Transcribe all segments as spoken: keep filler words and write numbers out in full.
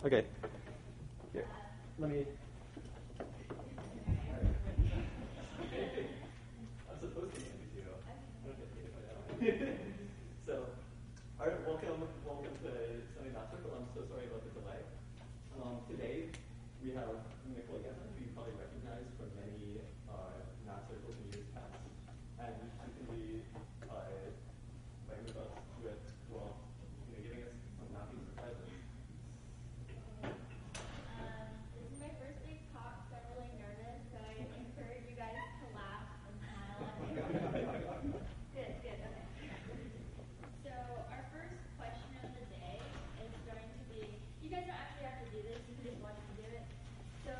Okay. Here, let me. I'm supposed to hand it to you. I don't get paid if I don't. So, all right, welcome, welcome to Sunday Math Circle. I'm so sorry about the delay. Um, today we have Nicole Yevon, who you probably recognize from many uh, math circles in years past, and she can be uh, playing with us with, well, you know, giving us some mapping surprises. Um, this is my first big talk, so I'm really nervous, so I encourage you guys to laugh and smile at me. Good, good, okay. So our first question of the day is going to be, you guys don't actually have to do this, you can just watch me do it. So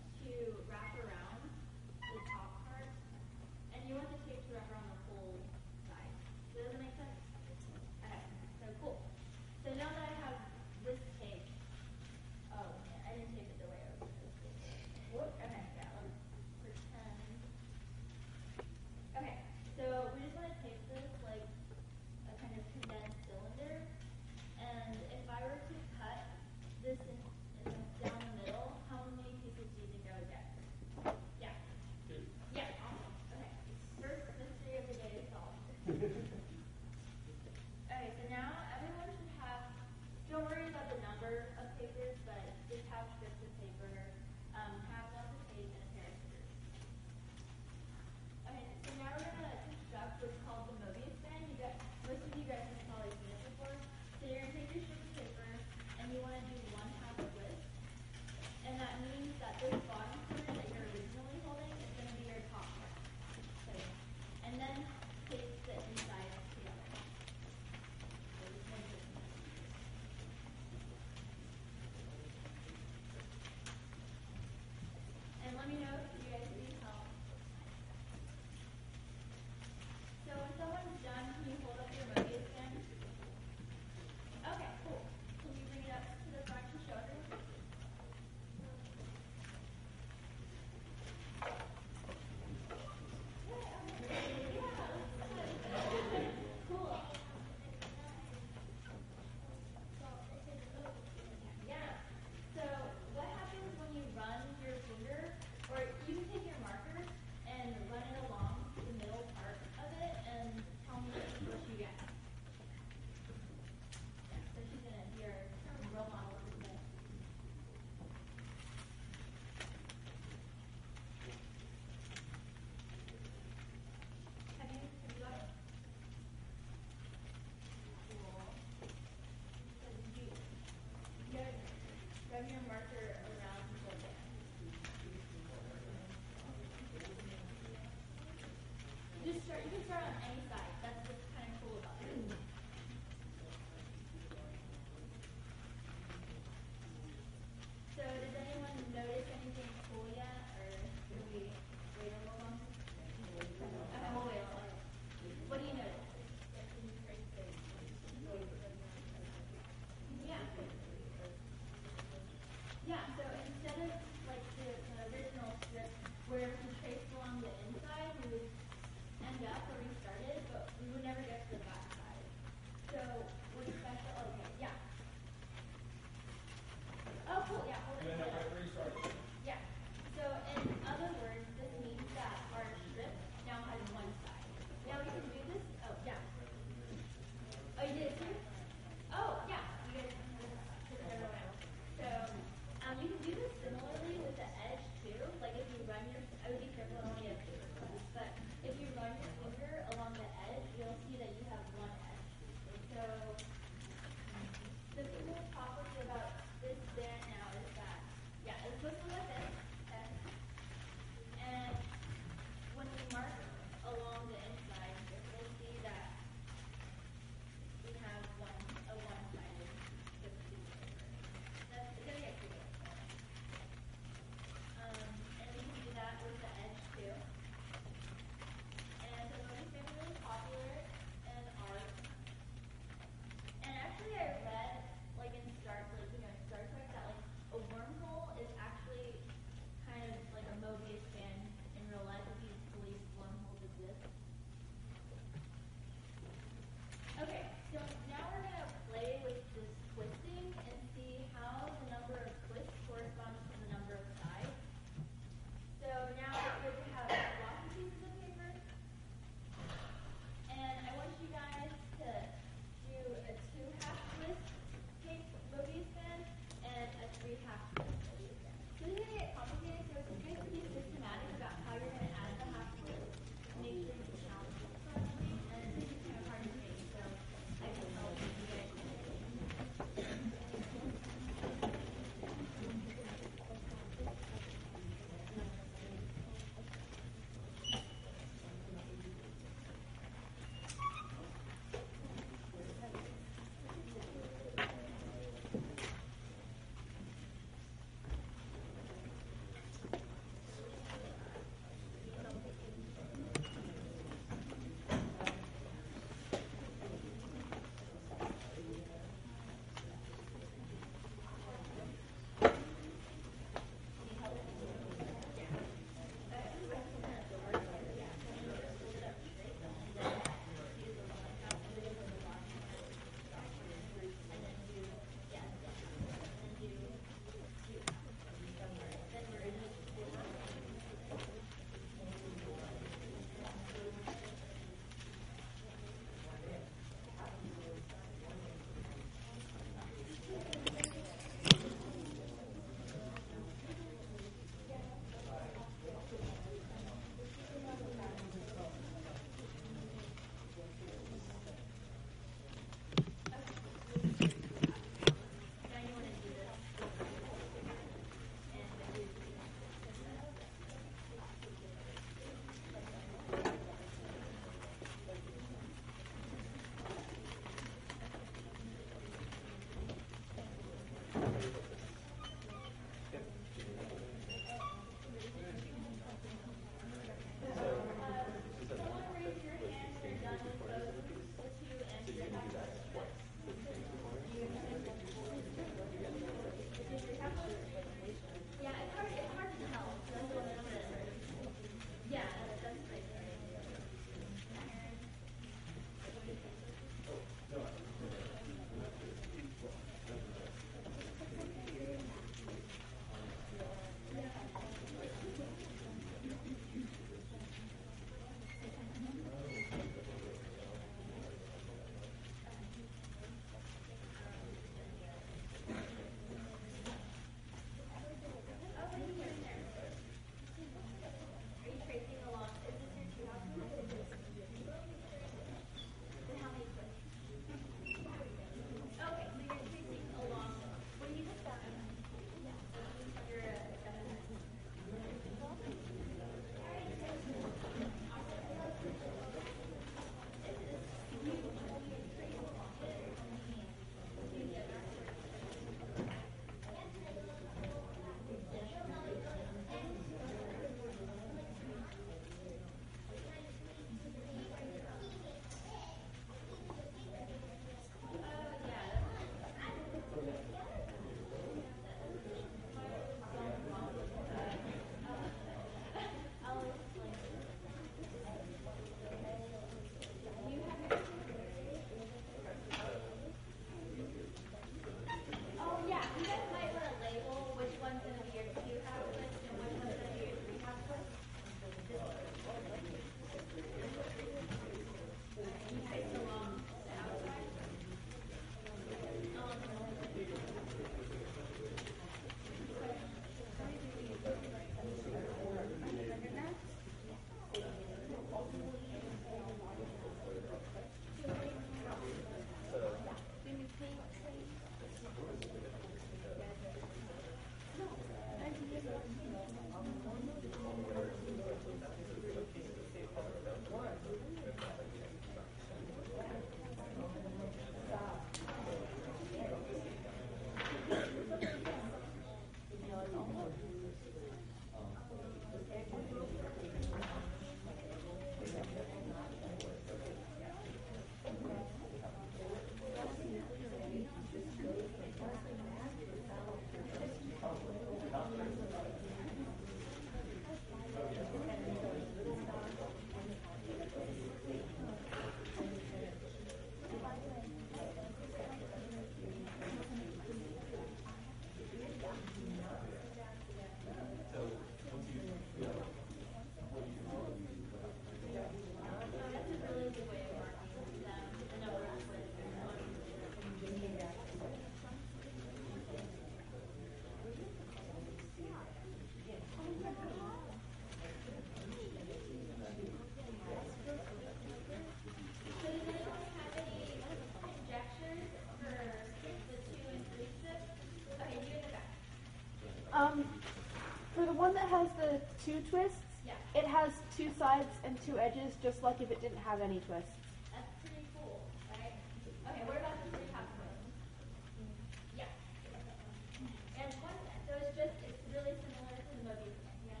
Um, for the one that has the two twists, Yeah. it has two sides and two edges, just like if it didn't have any twists. That's pretty cool, right? Okay, what about the three half twists? Yeah. And one, so it's just, it's really similar to the Mobius one, yes?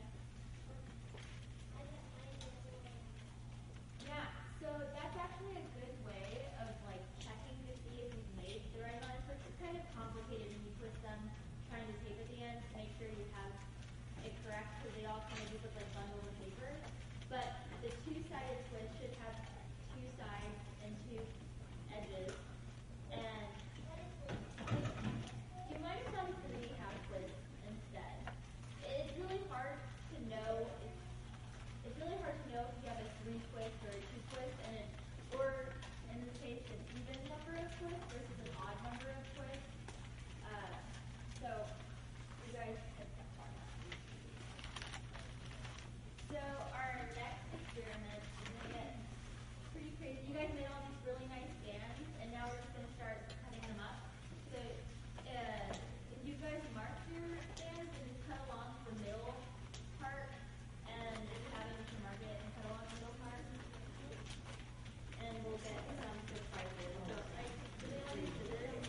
Yeah, so that's actually a good way of like checking to see if you've made the right amount of twists. It's kind of complicated when you twist them, trying to tape at the end to make sure you have it correct, because they all kind of just look like bundles of paper. But the two-sided twist should have two sides and two edges. And you might have done three half twists instead. It's really hard to know. It's, it's really hard to know if you have a three twist or a two twist, and it, or in this case, an even number of twists versus an odd number of twists. Uh, so you guys. So our next experiment is going to get pretty crazy. You guys made all these really nice bands, and now we're just going to start cutting them up. So uh, if you guys mark your bands and just cut along the middle part, and if you haven't, you can mark it and cut along the middle part, and we'll get some surprises. So like, do they all use scissors?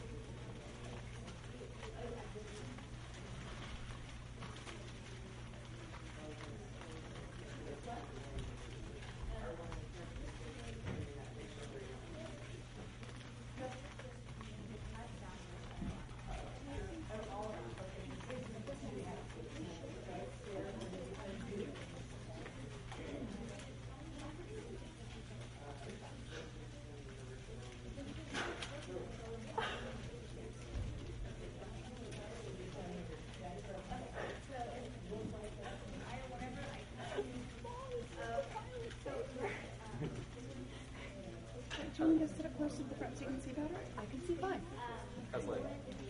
Do you want me to sit up close to the front so you can see better? I can see fine. How's light?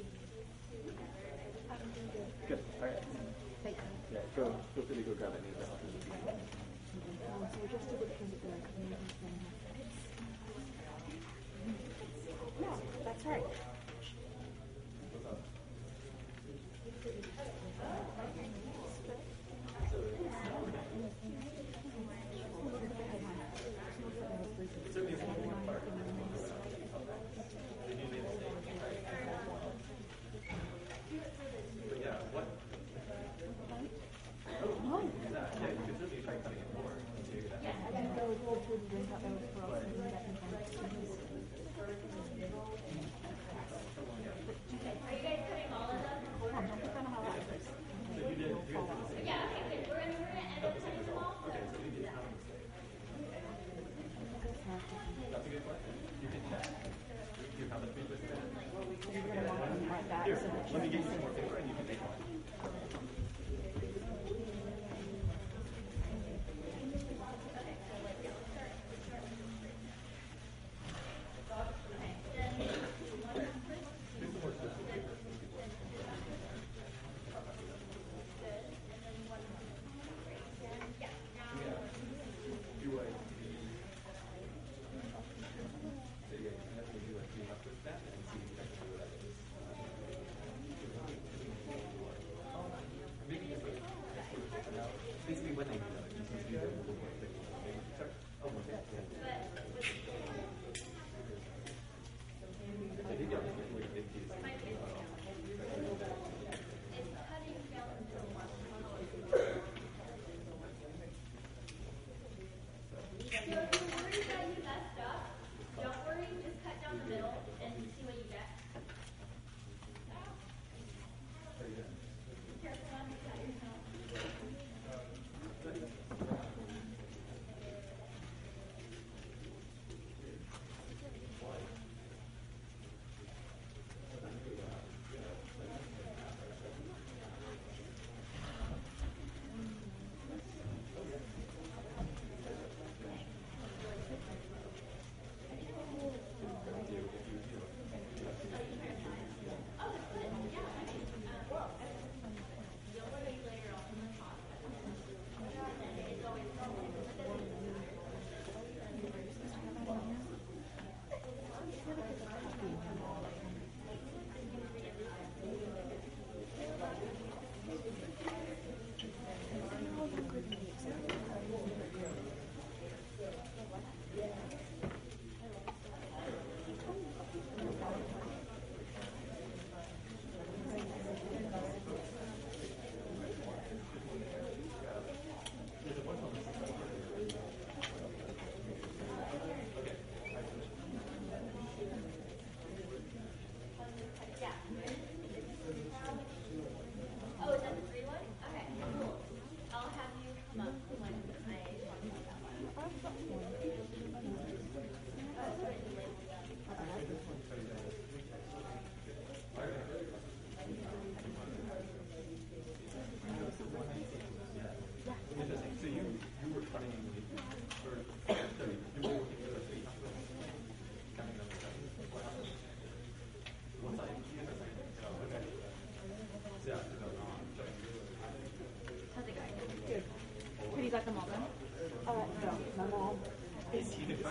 I'm doing good. Good. All right. Thank you. Yeah, go, feel free to go grab it. Um, so we just did it because of the Yeah, that's right. Let me get you some more paper and you can make one.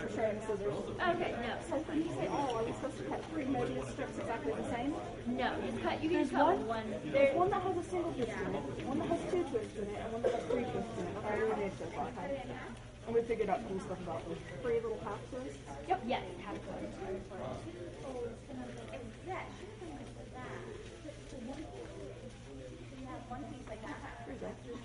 sharing scissors. Okay, no. So when you say, oh, are we supposed to cut three Mobius strips exactly the same? No, just cut, you can There's just cut one, one. there's one that has a single twist in it, one that has two twists in it, and one that has three twists in it. That's all we made so far. And we figured out cool stuff about those three little half twists. Yep. Yes, have to. Oh, it's gonna be exact. Should have been like that. So you have one piece like that. Where's that? Yes.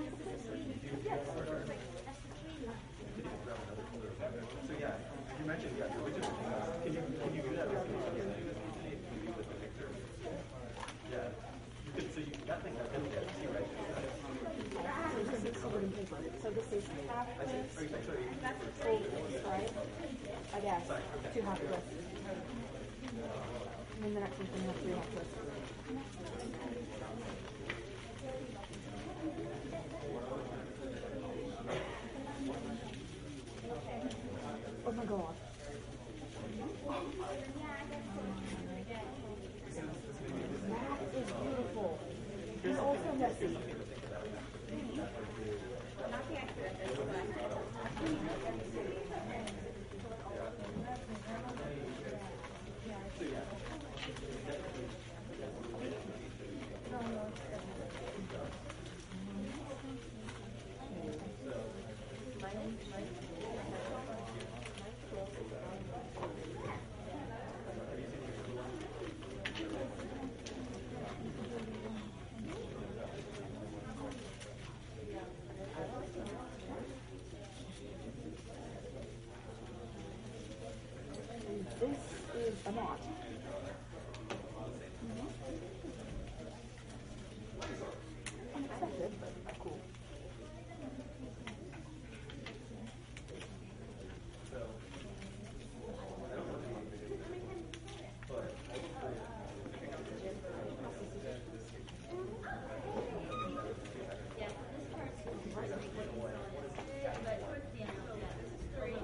So yeah, you mentioned yeah, which is can you can you do that with with the picture? Yeah. You could so you that thing that thing there, see right? This is covered in paper. So this is half I see. twist, Are you sorry? full twist, right? I guess. Two half twists. And then the next one's going to have three half twists. Oh my god. That is beautiful. And also messy. Not the expert at this, but This is a knot. Unexpected, but cool. yeah, this part's but towards the end, so yeah, this is three.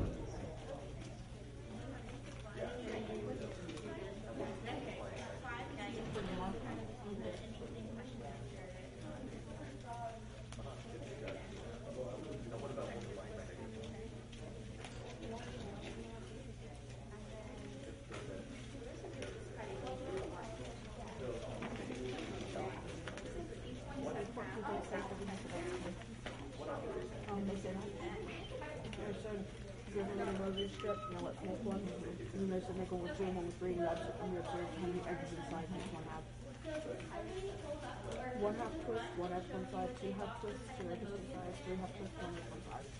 Okay, five, now you can put them on. Anything questions after? Um, they said, they said, give a little rosary strip, now let's make one. And then they said make one with two and one with three, and that's and we observed how many edges inside each one have. One half twist, one edge one side, two half twists, two edges one side, three half twists, one edge one side.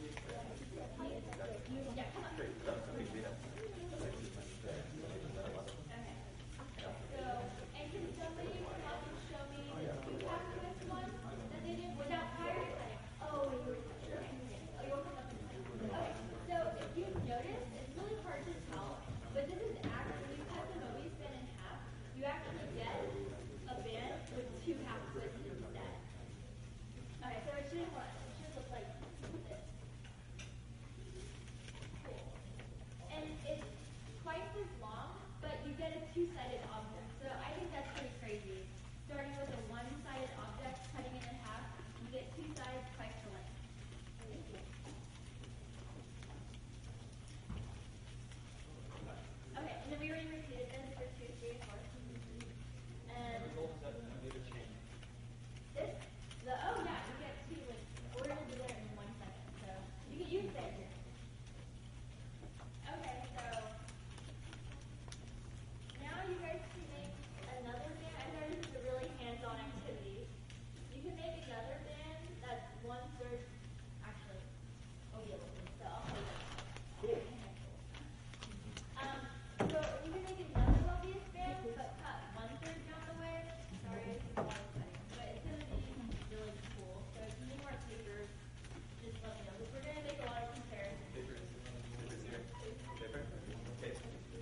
So, and can somebody come and show me the half twist one that they did without tires? Oh, you were sure. Oh, you'll come up and okay. So if you notice, it's really hard to tell, but this is actually, when you cut the Mobius band in half, you actually get a band with two half twists instead. Okay, so it should, it should look like this. Cool. And it's twice as long, but you get a two-sided object. So I think that's pretty crazy. Starting with a one-sided object, cutting it in half, you get two sides twice the length. Okay, and then we already repeated this for two, three, four. And this, the, oh yeah, you get two, like, ordered together in one second. So you can use that here. Okay, so now you guys can make another band. I know this is a really hands-on activity. You can make another band that's one third, actually, oh yeah, so I'll show you that. Um, so you can make another Mobius band, but cut one third down the way. Sorry, I just want to cutting, but it's going to be really cool. So if you need more paper, just let me know, because we're going to make a lot of comparisons. Paper is paper is here. Paper? Okay.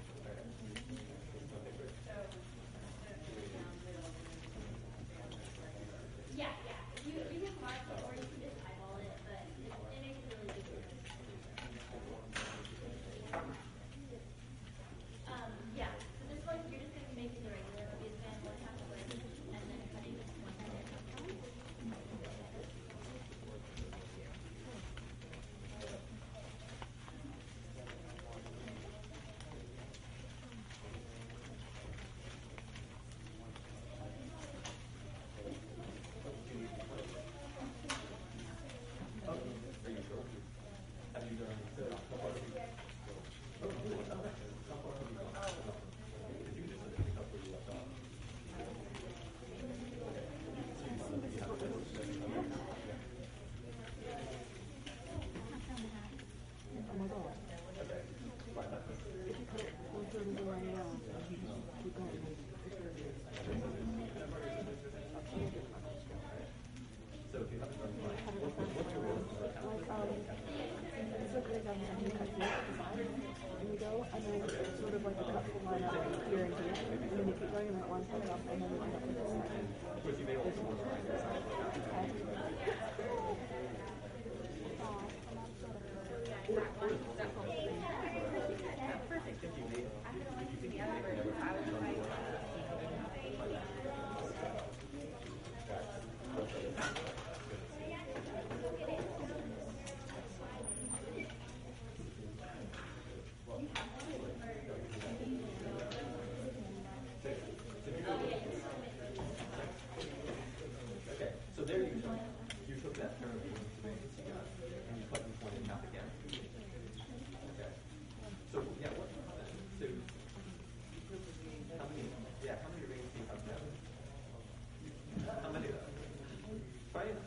So, yeah, yeah. You you can mark it or you can just eyeball it, but it, it makes a really big difference. Um, yeah. So this one you're just gonna be making the regular Mobius band one half twist and then cutting one side.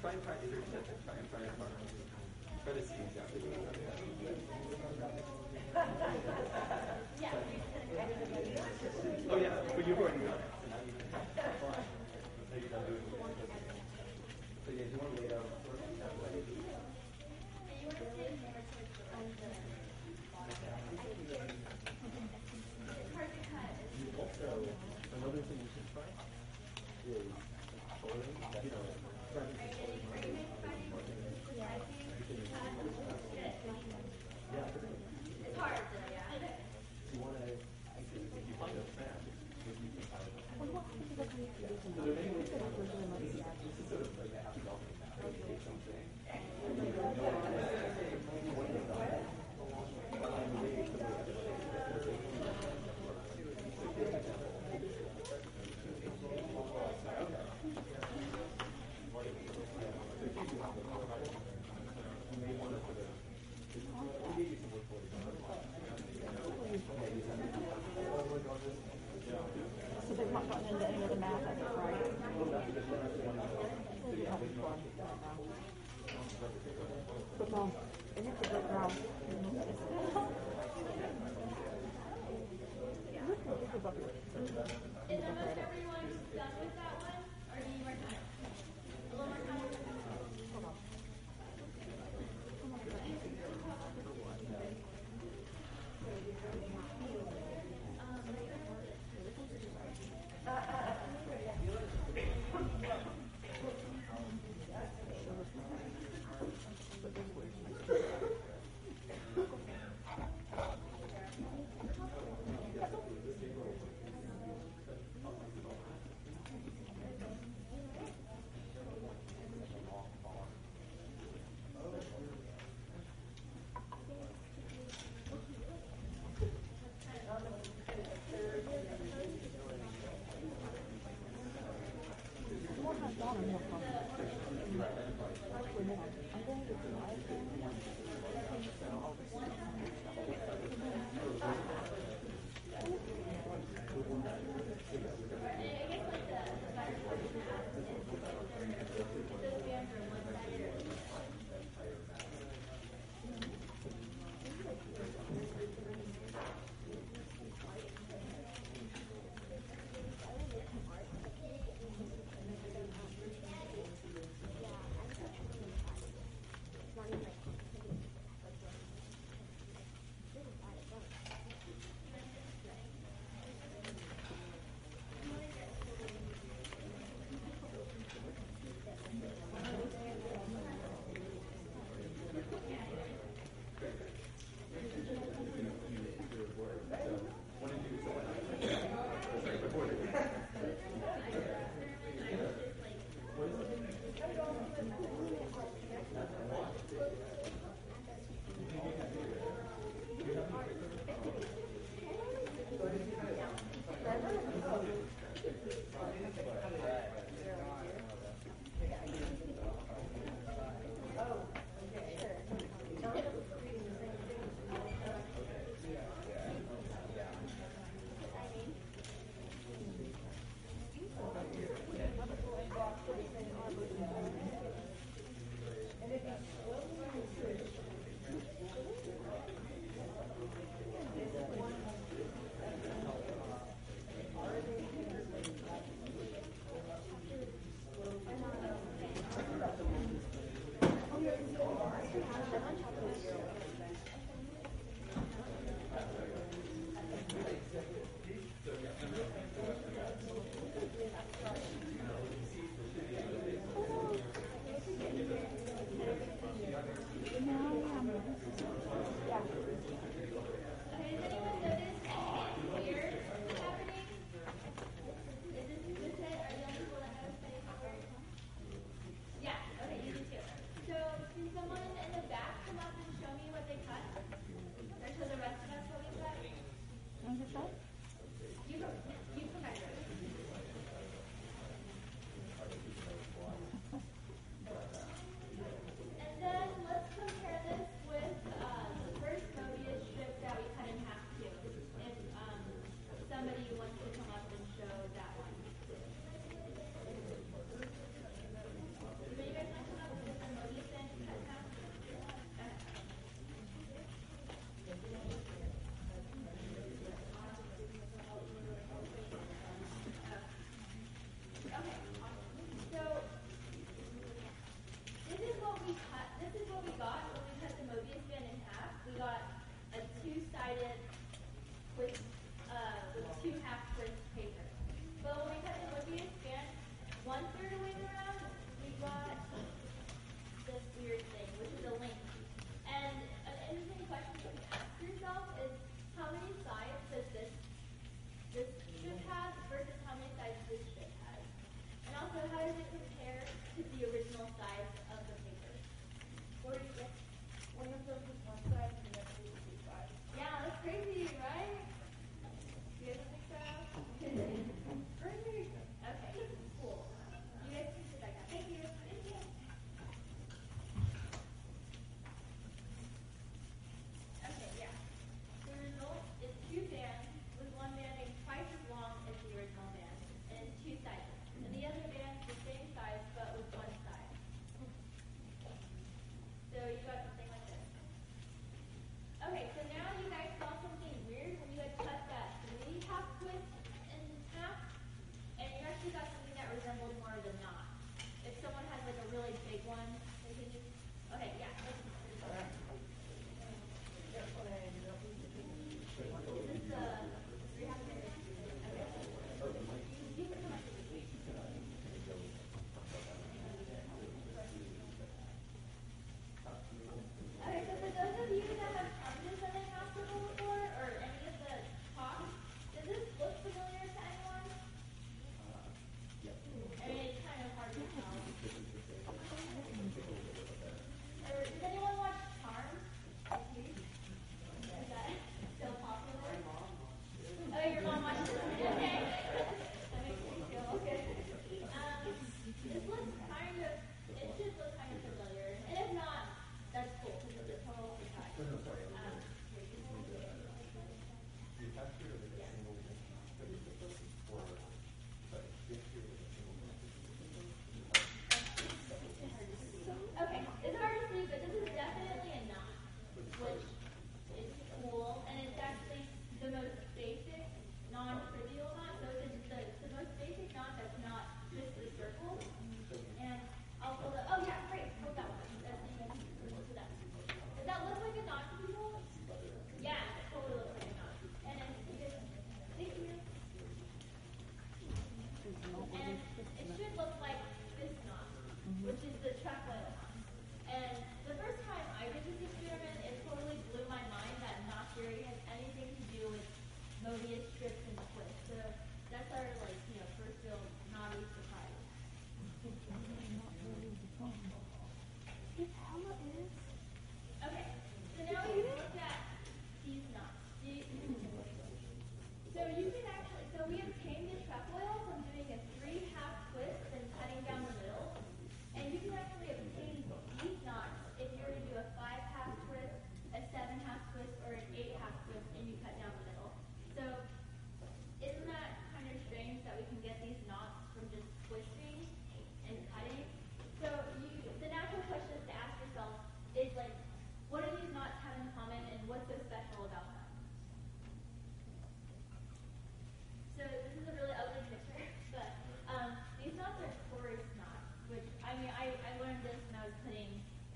try and practice your steps and try and try and try to see exactly what you're doing. Oh yeah, but you've already done it, so now you can fly. Now you're done doing it. So yeah, do you want to lay down sort of that way? Also, another thing you should try is folding, you know, practice folding. It's hard, so yeah. You want to, if you find a fan, if you can find it. So there are many ways to do this. This is sort of like a happy dolphin. Take something. What is that? And the way you put it So they've not gotten into any of the math, I think, right? They're having fun. But no, they have to go down. Is almost everyone done with that one? Or do you need more time? A little more time? Hold on.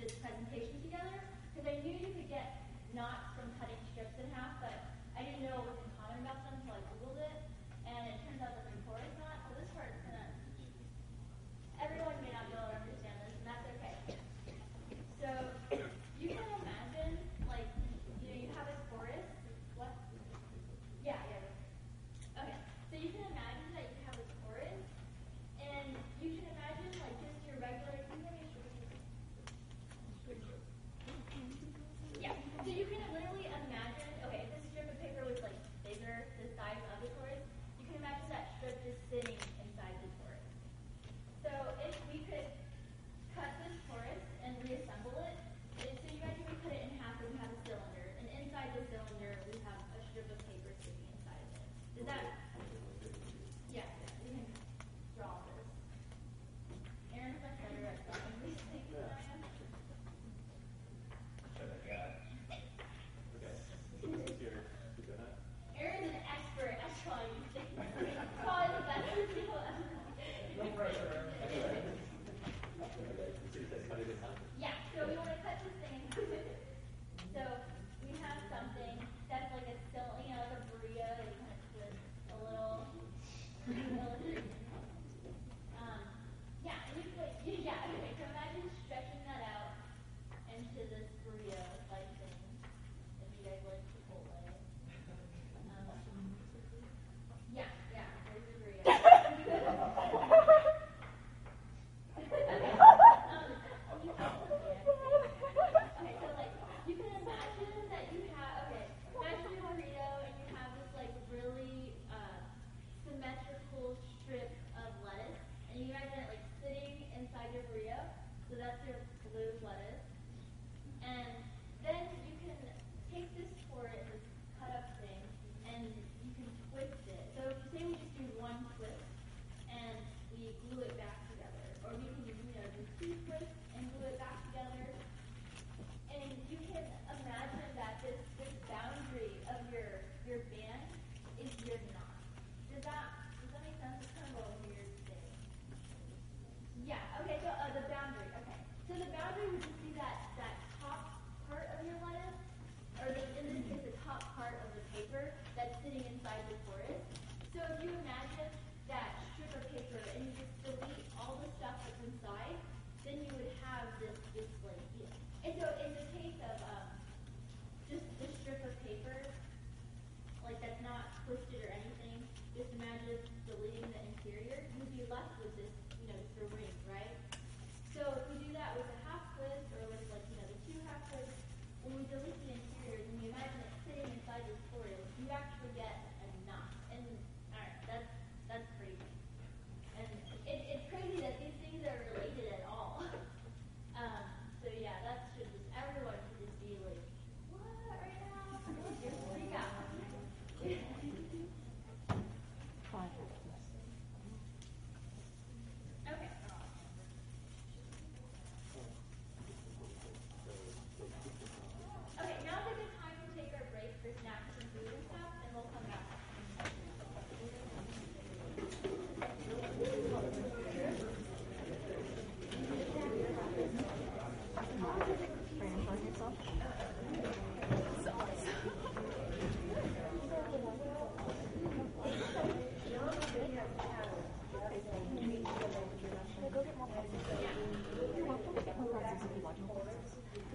this presentation together because I knew you could get knots from cutting strips in half, but I didn't know what was common about them, so I googled it, and it turns out that they're porous knot. So this part is gonna. Everyone may not be able to understand this, and that's okay. So you can imagine, like, you know, you have a torus. What? Yeah, yeah. Okay. So you can imagine that you have a torus, and you can imagine like just your regular. Can you hear me? Yeah. So you can literally imagine. Okay, if this strip of paper was like bigger, the size of the torus, you can imagine that strip just sitting inside the torus. So if we could cut this torus and reassemble it, it so you imagine we cut it in half and we have a cylinder, and inside the cylinder we have a strip of paper sticking inside of it. Does that? Yeah, we can draw this. Aaron's much better at drawing these things than I am. Okay. So this is your donut. Aaron's an expert at drawing these things. Probably the best people ever. No pressure. So you guys cut it in half. Yeah, so we want to cut this thing in half. So we have something that's like a still, you know, like a burrito that you kind of twist a little. um, yeah, and you put, yeah, okay, so imagine stretching that out into this burrito like thing. If you guys like Chipotle. Um, yeah, yeah, there's your burrito. Um, you have to look at it. Okay, so like you can imagine that you have okay, imagine a burrito and you have this like really uh, symmetrical strip of lettuce, and you imagine it like sitting inside your burrito. So that's your blue lettuce, and then you can take this torus, this cut up thing, and you can twist it. So say we just do one twist and we glue it back together, or we can you know do two twists and glue it back together. And you can imagine that this this boundary of your your band is your knot. Does that does that make sense? It's kind of a weird thing. Yeah. Okay. So uh, the boundary. Okay. So the boundary would just be that that top part of your lettuce, or the, in this case, the top part of the paper that's sitting inside the torus. So if you imagine that strip of paper and you just delete all the stuff that's inside, then you would have this this like. And so in the case of um, just this strip of paper, like that's not twisted or anything, just imagine deleting the interior, you'd be left with this, you know, just a ring, right? So if we do that with a half twist or with like, you know, the two half twists, when we delete the interior and we imagine it sitting inside this torus, you actually get a knot. And alright, that's that's crazy. And it, it's crazy that these things are related at all. Um, so yeah, that should just everyone should just be like, what right now? You're freak out. Five. Okay. Okay, now's a good time to take our break for snacks and food and stuff, and we'll come back. Are you enjoying yourself? Go get more pretzels. You're welcome. Get more pretzels if you want more pretzels.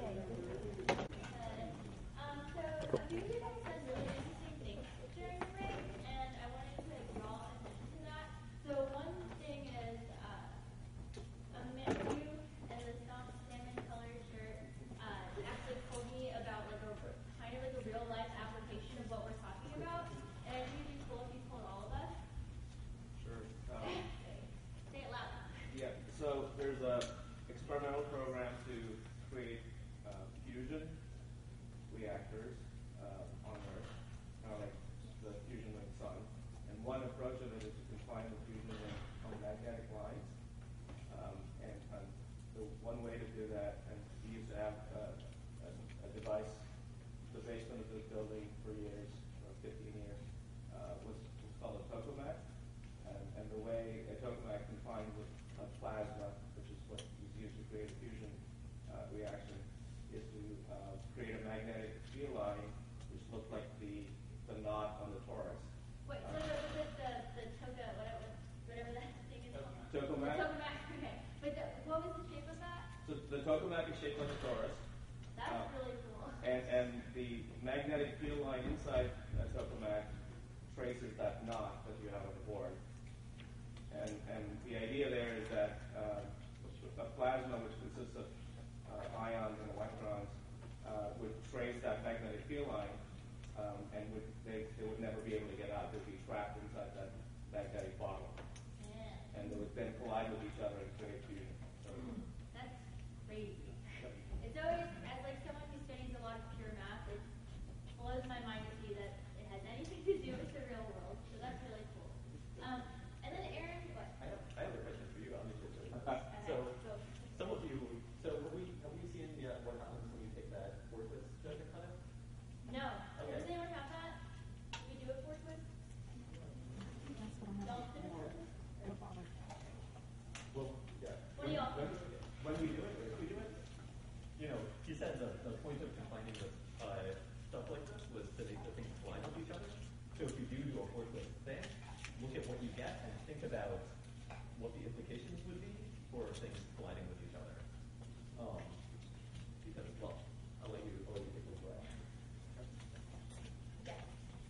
Um, so a few of you guys said really interesting things during the break, and I wanted to draw attention to that. So one thing is uh, a man you in the salmon colored shirt uh, actually told me about like a kind of like a real life application of what we're talking about, and I think it'd be cool if you told all of us. Sure. Um, Say it loud. yeah, so there's a experimental program to create uh, fusion reactors uh, on Earth, kind of like the fusion of the sun. And one approach of it is to confine the fusion link on magnetic lines. Um, and um, the one way to do that, and we used to have uh, a, a device, the basement of this building for years, uh, fifteen years, uh, was, was called a tokamak. And, and the way a tokamak confined with a plasma, which is what is used to create a fusion uh, reaction, So the tokamak is shaped like a torus. That's Uh, really cool. And, and the magnetic field line inside a tokamak traces that knot that you have on the board. And, and the idea there is that uh, a plasma, which consists of uh, ions and electrons, uh, would trace that magnetic field line, um, and would they, they would never be able to get out. They'd be trapped inside that magnetic bottle. Yeah. And they would then collide with each other and create fusion. So, That's crazy. It's always, as like someone who studies a lot of pure math, it blows my mind to see that it has anything to do with the real world. So that's really cool. Um, and then Aaron, what? I have, I have a question for you on the picture. Okay, So, go. some of you, so have we, have we seen yet what happens when you take that four twist jug and cut it? No. Okay. Does anyone have that? Can we do a four twist? That's what I'm Don't having do for. it. Don't bother. Well, yeah. What do y'all when, think? when we do it, if we do it, you know, he said the, the point of combining with uh, stuff like this was to make the things collide with each other. So if you do do a four twist thing, look at what you get and think about what the implications would be for things colliding with each other. Um, because, well, I'll let you, I'll let you take this away. Yeah.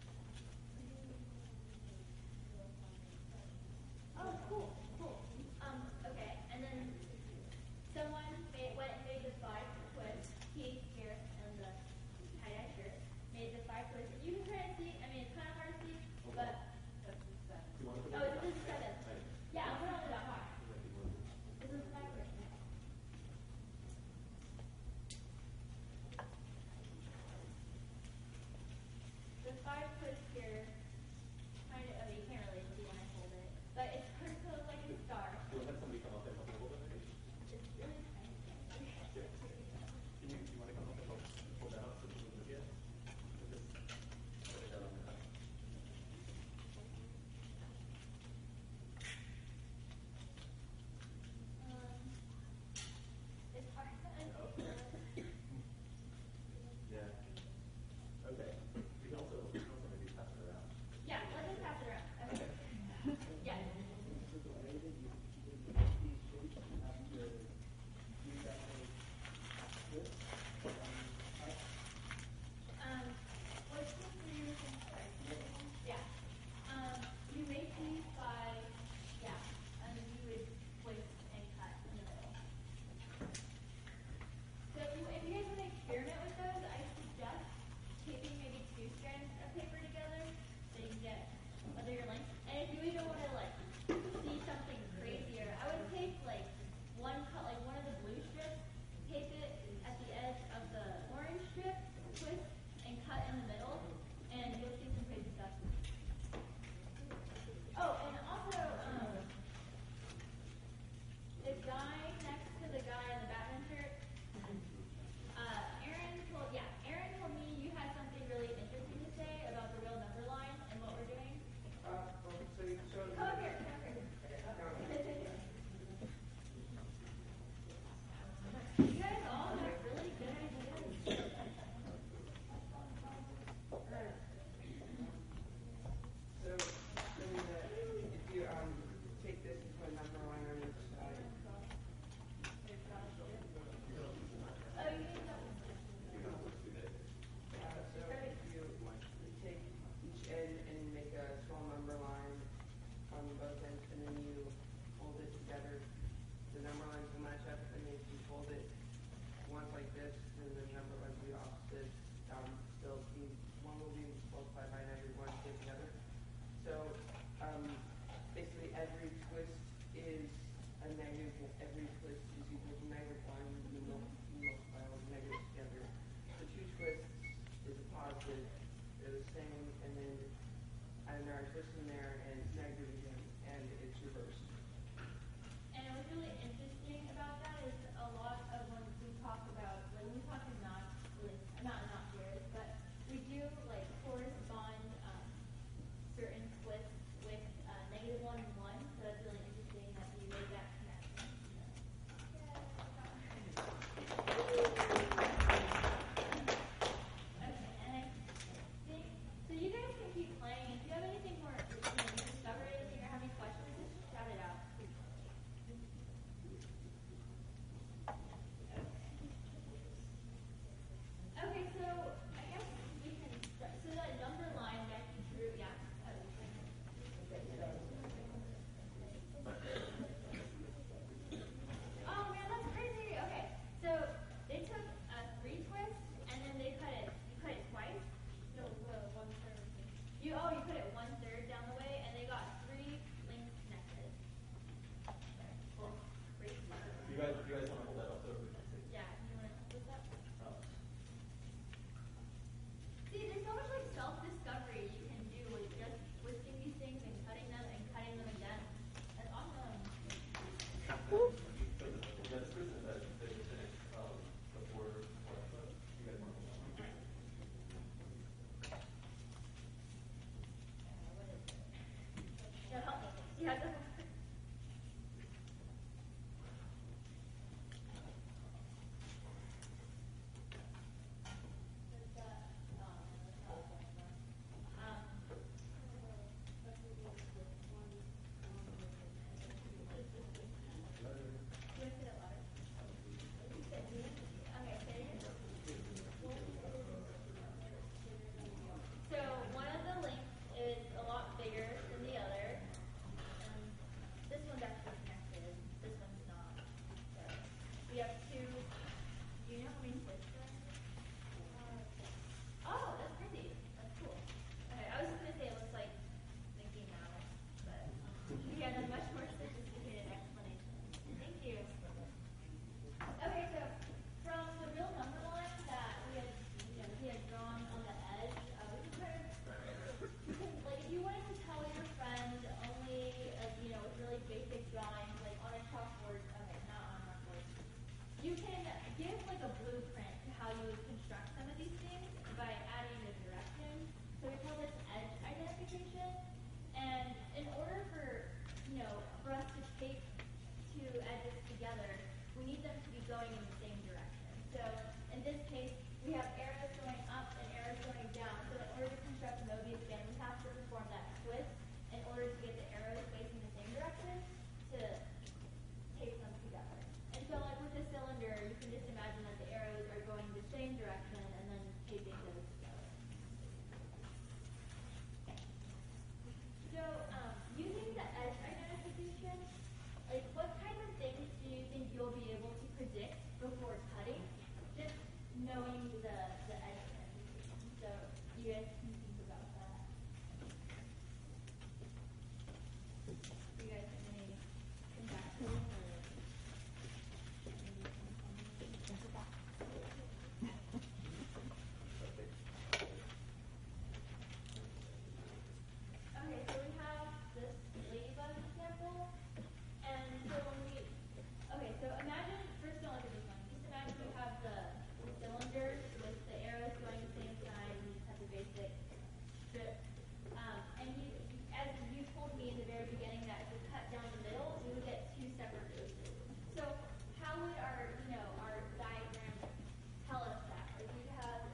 Oh, cool, cool. Um, okay, and then someone made, went and made the five twist. Keith here and the tie-dye shirt made the five twist. And you can kind of see. I mean, it's kind of hard to see, but Do you want to put oh, it this is seven. Yeah, I'll put it on the dot com. This is five twist. The five twist here, kind of. I mean, you can't really see when I hold it, but it's pretty close like a star. Do you want to have somebody come up and help a little bit, maybe? It's really tiny. Can you, do you want to come up and help pull that out so we can look at it? Just put it down on the top. Um, it's hard to Yeah. Okay. We can also, we can also maybe pass it around. Yeah, let's just pass it around. Okay. Yeah. Um, what's the three sorry. Yeah. Um, you make these by, yeah, and you would twist and cut in the middle. So if you, if you guys want to experiment with those, I suggest taping maybe two strands of paper together so you can get a bigger length. And if you even want to like see something crazier, I would tape like one cut, like one of the blue strips, tape it at the edge of the orange strip, twist and cut in the middle, and you'll see some crazy stuff. Oh, and also, um, the guy next to the guy in the Batman shirt, uh, Aaron told, yeah, Aaron told me you had something really interesting to say about the real number line and what we're doing. Uh, well, so you showed Come up here, come up here. You guys all have really good ideas. So, I mean, uh, if you um take this and put a number line on each side, Oh, you need to. uh, so if you take each end and make a small number line on both ends, and then you hold it together, the number lines will match up, and if you fold it once like this, then the number lines will be opposite. Um, still, be, one will be multiplied by negative one, take the other. So, um, basically every twist is a negative, every twist is equal to negative one, you mul- you multiply all the negatives together. So two twists is a positive, they're the same, and then, and there are twists in there, and it's negative again, and it's reversed. And what's really interesting about that is a lot of when we talk about, like when we talk in knots, like, not knot pairs, but we do like correspond um, certain twists with uh, negative one and one, so it's really interesting that we made that connection. Okay, and I think, so you guys can keep playing. If you have anything more, you know, you can stuff Yeah, it doesn't. So one of the links is a lot bigger than the other. Um, this one's actually connected. This one's not. So we have two. Do you know how many twists there are? Oh, that's pretty. That's cool. Okay, I was just gonna say it looks like Mickey Mouse, but you had a much more sophisticated explanation. Thank you. Okay, so from the real number line that we had, you know, we had drawn on the edge, uh, we can kind of, you can, like, if you wanted to tell your friend only, uh, you know, with really basic drawings, like on a chalkboard, okay, not on a chalkboard, you can give like a blueprint to how you would construct some of these things by adding a direction. So we call this edge identification. And in order for, you know, for us to take two edges together, we need them to be going in the same direction. So in this case, we have arrows going up and arrows going down. So in order to construct a Mobius band, we have to perform that twist in order to get the arrows facing the same direction to tape them together. And so like with the cylinder, you can just imagine that the arrows are going the same direction and then taping those together. So um, using the edge identification, like what kind of things do you think you'll be able to predict before cutting? Just knowing the, the edge identification. So you guys can think about that. You guys have any feedback? Okay, so we have this ladybug example, and so when we, okay, so imagine, first don't look at this one, just imagine you have the, the cylinders with the arrows going the same side, and you just have the basic strip, um, and you, as you told me in the very beginning that if we cut down the middle, we would get two separate faces. So how would our, you know, our diagram tell us that? Like we'd have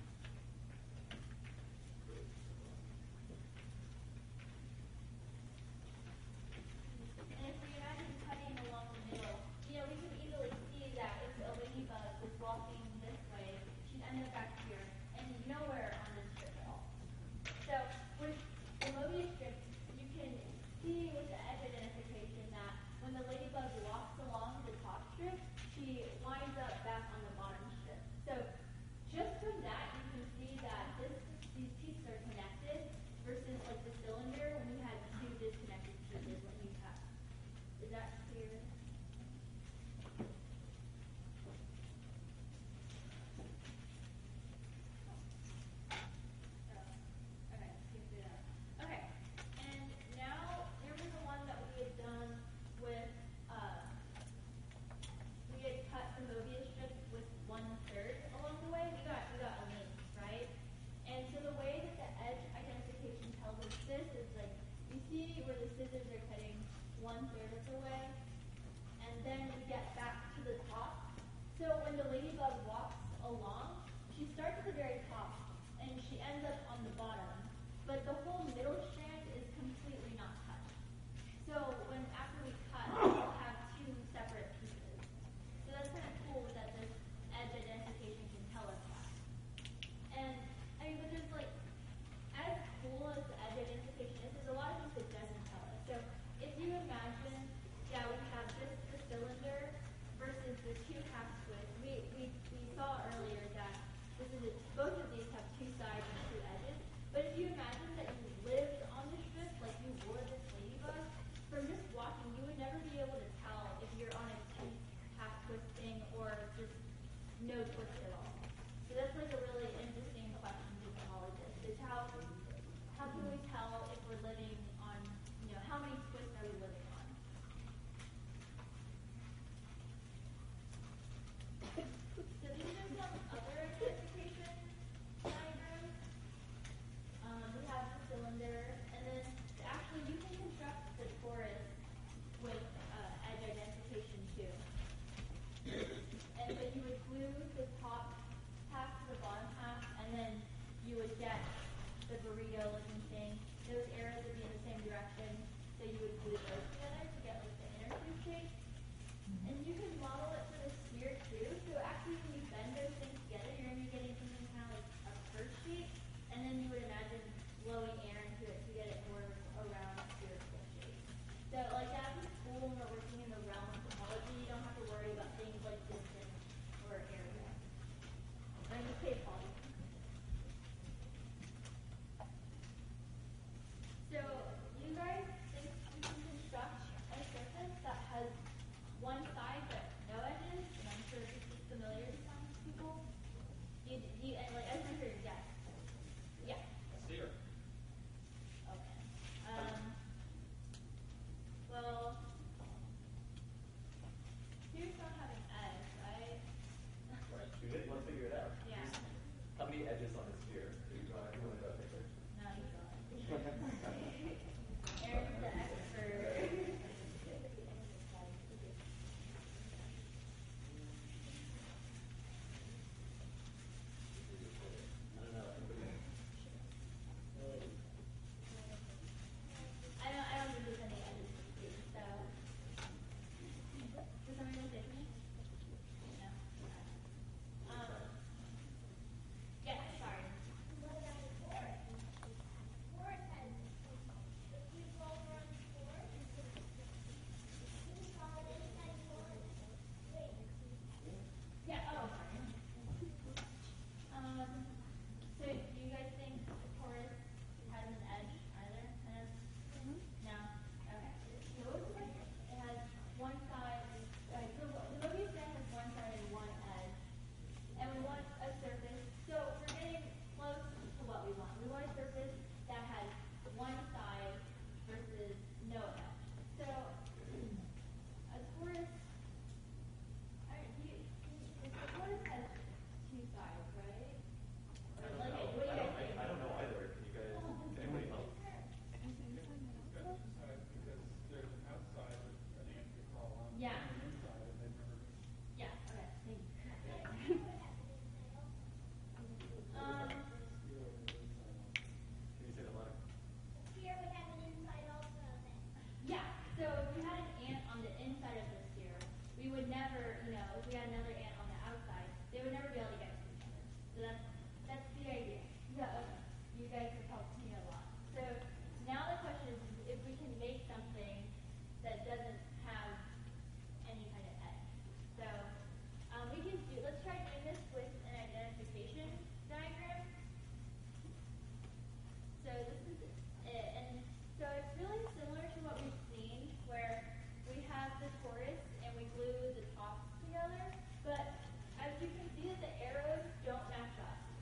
And if we imagine cutting along the middle, you know, we can easily see that if a ladybug was walking this way, she'd end up back here and nowhere on this strip at all. So with the Mobius strips, you can see with the edge identification that when the ladybug walks along the top strip, she winds up back on the bottom strip. So just from that, you can see that this, these pieces are connected versus like the cylinder when you had two disconnected pieces when you cut. Is that clear? Oh, okay, skip it up. Okay, and now here was the one that we had done with, uh, we had cut the Mobius strips with one third along the way. We got we got a length, right? And so the way that the edge identification tells us this is like you see where the scissors are cutting one third of the way, and then we get back to the top. So when the ladybug walks along, she starts at the very top and she ends up on the bottom, but the whole middle strand is completely not touched. So when after we cut, we'll have two separate pieces. So that's kind of cool that this edge identification can tell us that. And I mean, but there's like, as cool as the edge identification is, there's a lot of things it doesn't tell us. So if you imagine, yeah, we you know, if we had another ant on the outside, they would never be able to get to each other. So that's that's the idea. Yeah, you guys have helped me a lot. So now the question is if we can make something that doesn't have any kind of edge. So um, we can do. Let's try doing this with an identification diagram. So this is it, and so it's really similar to what we've seen, where we have the torus and we glue the tops together. But as you can see, that the arrows don't match up.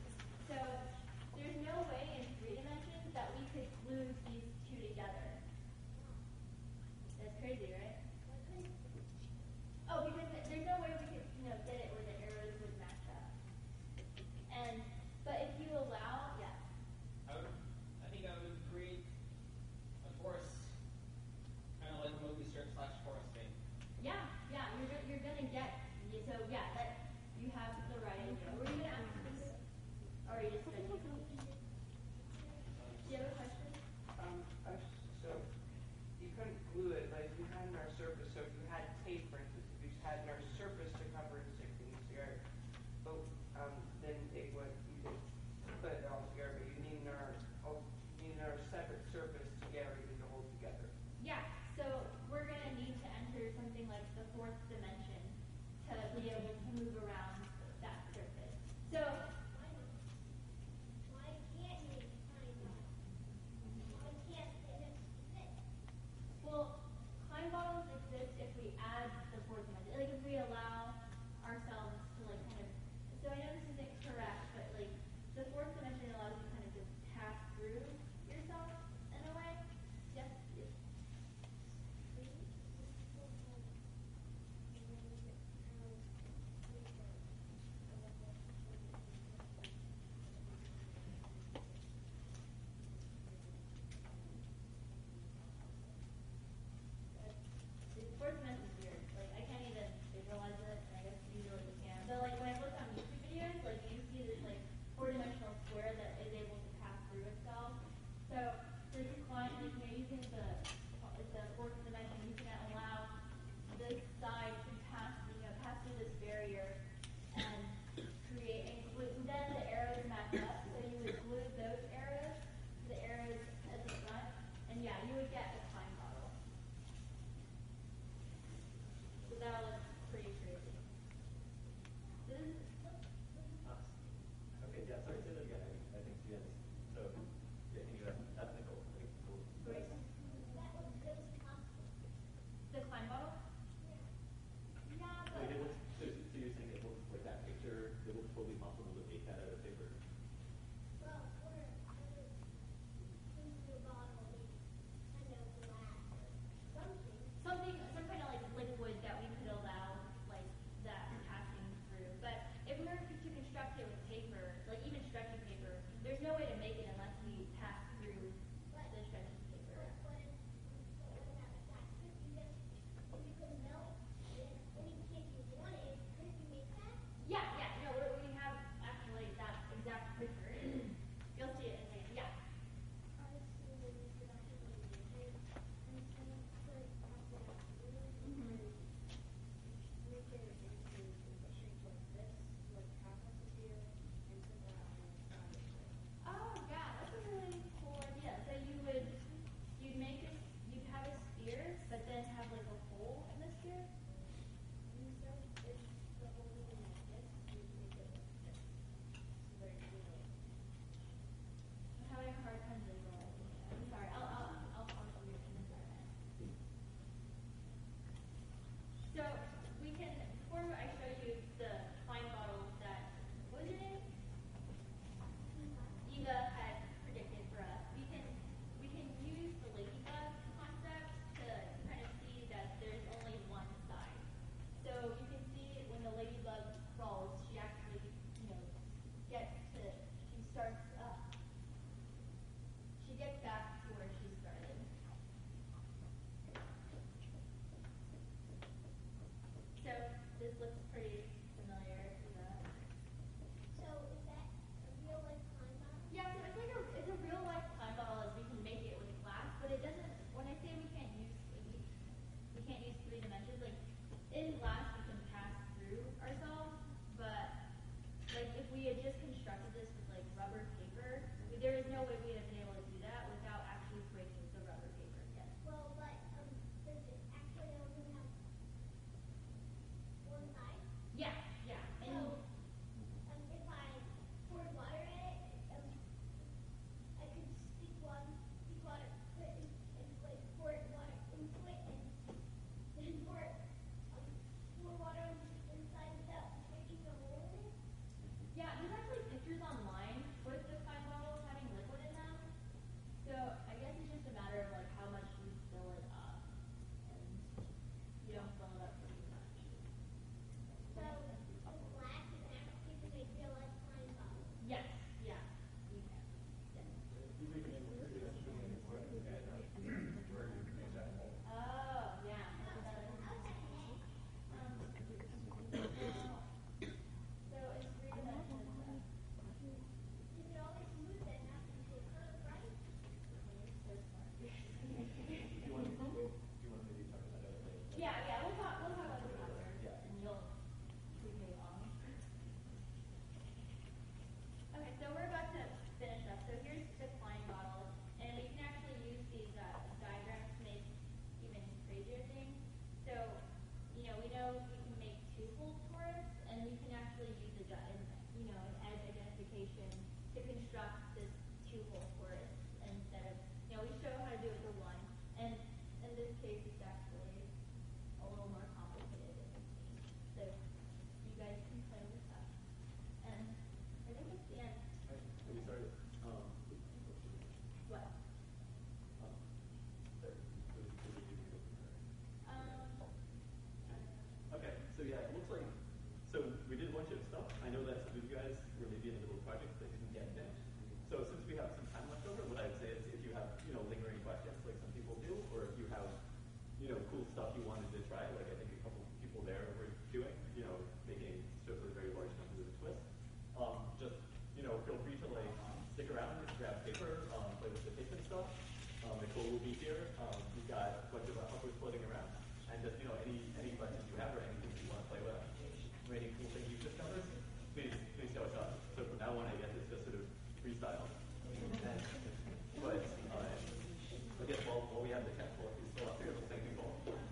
stuff. I know that some of you guys were maybe in the middle of projects that didn't get finished. So since we have some time left over, what I'd say is if you have, you know, lingering questions like some people do, or if you have, you know, cool stuff you wanted to try, like I think a couple people there were doing, you know, making sort of very large numbers with a twist, um, just, you know, feel free to like stick around and grab paper, um, play with the tape and stuff. Um, Nicole will be here. Um, we've got a bunch of helpers floating around. And just, you know, any, any questions you have or anything you want to play with, or any cool thing you've discovered, please, please show us up. So from now on, I guess it's just sort of freestyle. And, but, uh, I guess while, while we have the tech floor, who's still up here, let's thank Nicole.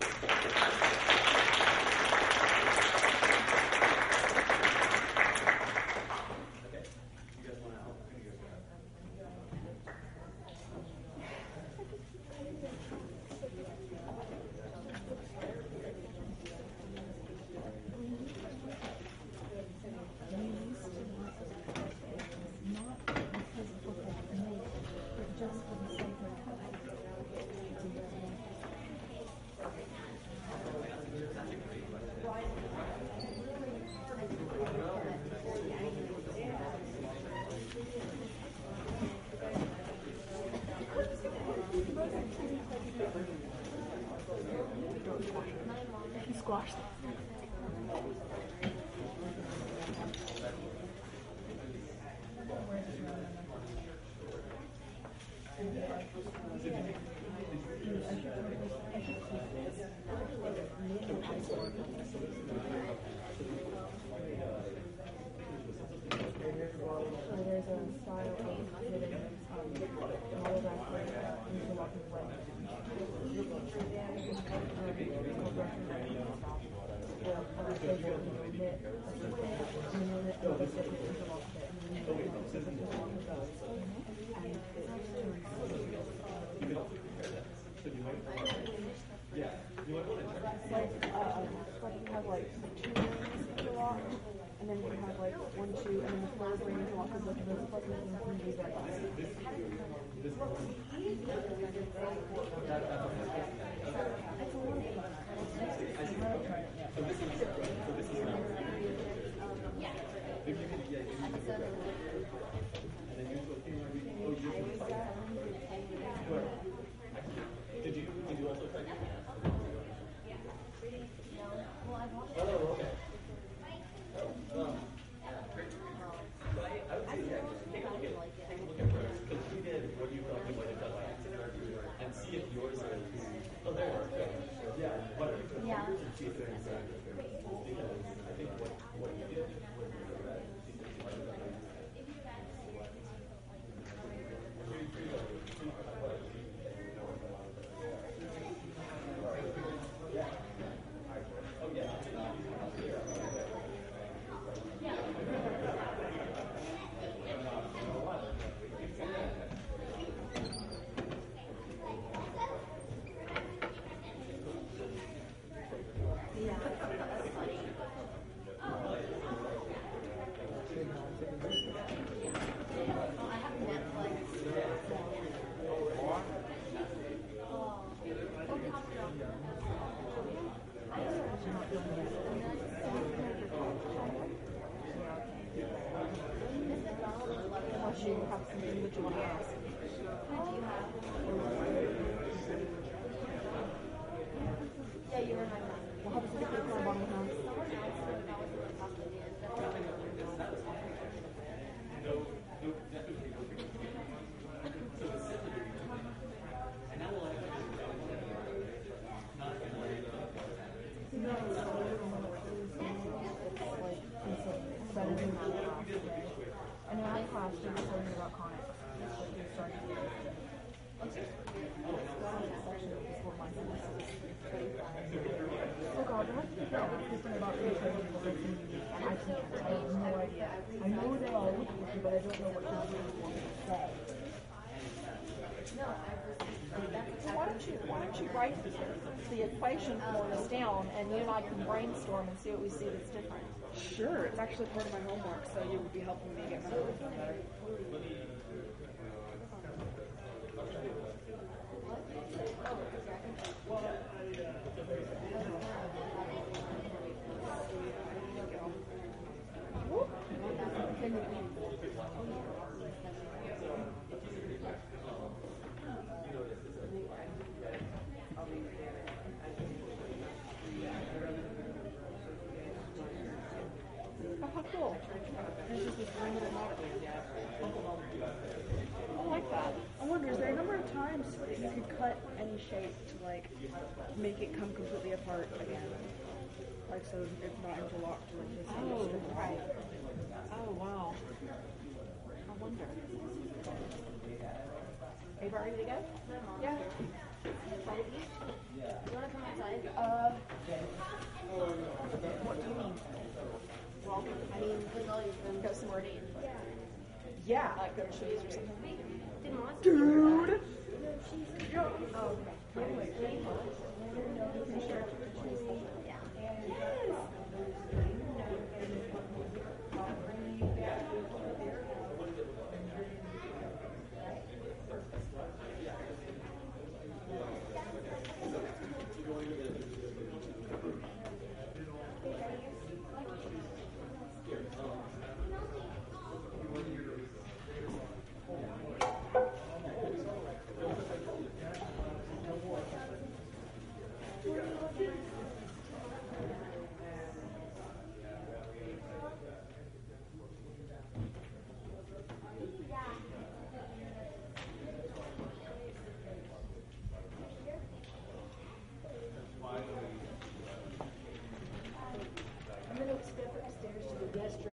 Okay, you guys want to help? You guys want to He squashed it. So there's a style of hitting um, model back with uh, interlocking legs. The other table you knit a circle, and then knit another circle to interlock it, and then you knit a circle to interlock it. And it Yeah. You want to check? it's like, uh, it's like you have like two rings interlock, and then you have like one, two, and then the third ring interlock is like this, like this, and these are So this is, so this is not. If you can, yeah, if you can do that. And then you go, oh, you can type. Where? Did you, did you also type? Oh, okay. Um, great. But I, I would say, yeah, just take a look at, take a look at first, because if you did what you thought you might have done by accident, and see if yours is, oh, there you are. Yeah, why don't you put Yeah. yours and see if there's, uh, because I think what, what you did was really bad. See if you might have done that. Oh, yeah. Unless you have something that you want to ask. Yeah, you were my mom. Well, how does it get to the bottom of the house? No, no, definitely no big deal. So the system is and now we'll have to do not in a way No, it's like, it's a better than that. I know in class you were talking about conics. That's what you're starting to do. Oh God, what did you know thinking about returning to the community? And I can't. I have no idea. I know they're all looking at you, but I don't know what to really want to say. So why don't you why don't you write the equation for us down, and you and I can brainstorm and see what we see that's different. Sure, it's actually part of my homework, so you would be helping me get my homework done better. Woo! Oh, how cool. There's just this ring of model. I like that. I wonder, is there a number of times that you could cut any shape to, like, make it come completely apart again? Like, so it's not interlocked to, like, this. Oh, right. Oh, wow. I wonder. Are you about ready to go? Yeah. You want to come outside? Uh, what do you mean? Well, I mean, with all your friends. go somewhere to eat. Yeah. Yeah. Like go to shoes or something. Didn't want to. Dude! Oh, okay. Totally. Sure. Yeah. Yes.